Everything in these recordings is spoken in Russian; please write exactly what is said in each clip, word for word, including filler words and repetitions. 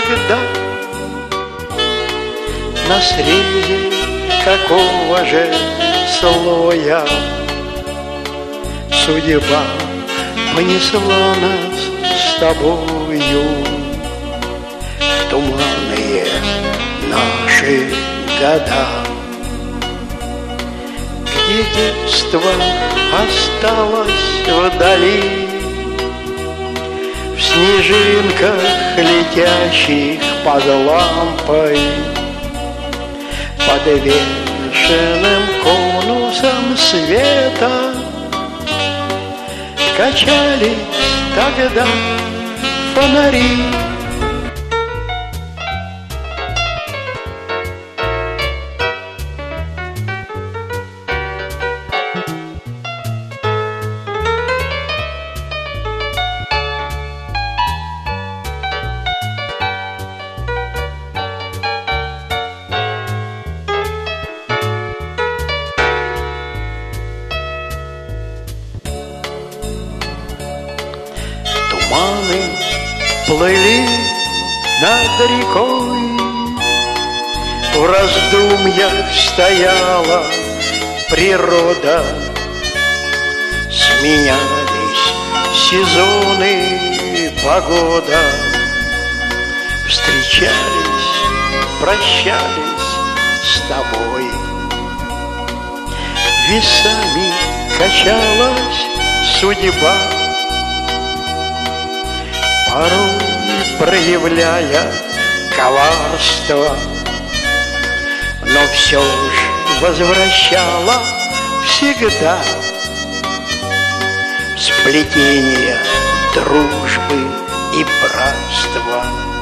всегда на срезе какого же слоя судьба понесла нас с тобою в туманные наши года, где детство осталось вдали, в снежинках, летящих под лампой, подвешенным конусом света, качались тогда фонари. Туманы плыли над рекой, в раздумьях стояла природа, сменялись сезоны, погода, встречались, прощались с тобой. Весами качалась судьба, порой проявляя коварство, но все ж возвращала всегда сплетение дружбы и братства.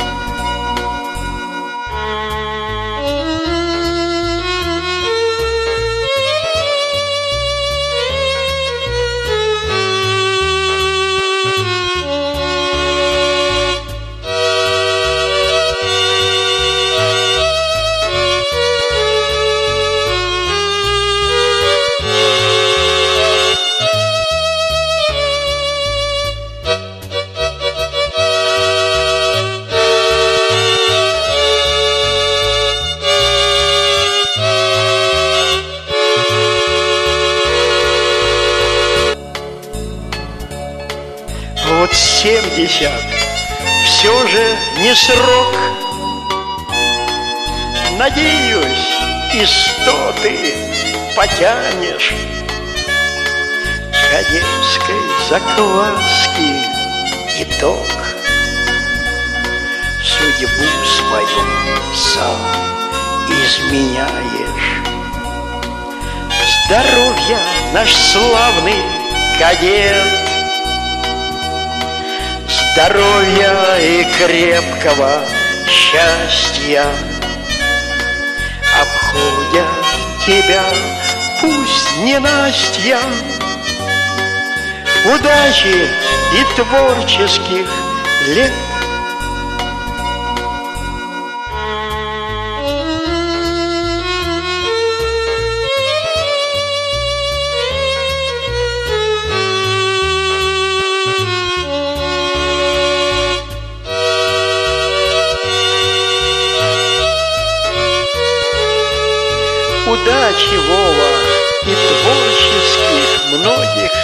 Вот семьдесят все же не срок, надеюсь, и сто ты потянешь кадетской закваски итог. Судьбу свою сам изменяешь. Здоровья, наш славный кадет, здоровья и крепкого счастья, обходят тебя пусть ненастья, удачи и творческих лет. Удачи, Вова, и творческих многих